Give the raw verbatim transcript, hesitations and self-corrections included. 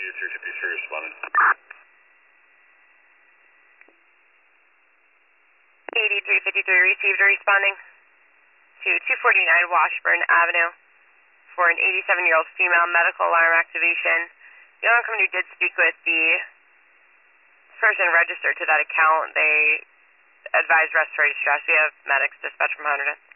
eighty-three fifty-three responding. eighty-three fifty-three received or responding to two forty-nine Washburn Avenue for an eighty-seven-year-old female, medical alarm activation. The alarm company did speak with the person registered to that account. They advised respiratory distress. We have medics dispatched from Hunterdon.